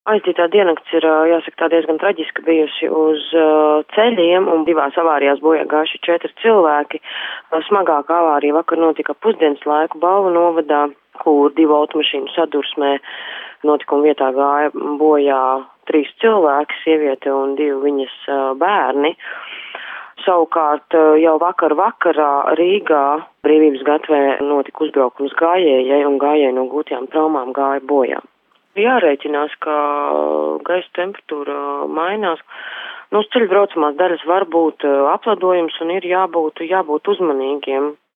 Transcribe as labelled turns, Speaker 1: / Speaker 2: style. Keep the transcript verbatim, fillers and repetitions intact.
Speaker 1: Aizdītā diennakts ir, jāsaka, tā diezgan traģiska bijusi uz uh, ceļiem, un divās avārijās bojā gājuši četri cilvēki. Smagākā avārija vakar notika pusdienas laiku Balvu novadā, kur divu automašīnu sadursmē notikuma vietā gāja bojā trīs cilvēki, sieviete un divi viņas uh, bērni. Savukārt jau vakar vakarā Rīgā Brīvības gatvē notika uzbraukums gājējai, un gājēji no gūtajām traumām gāja bojā. Jārēķinās, ka gaisa temperatūra mainās. Nu, uz ceļu braucamās daļas var būt apledojums un ir jābūt, jābūt uzmanīgiem.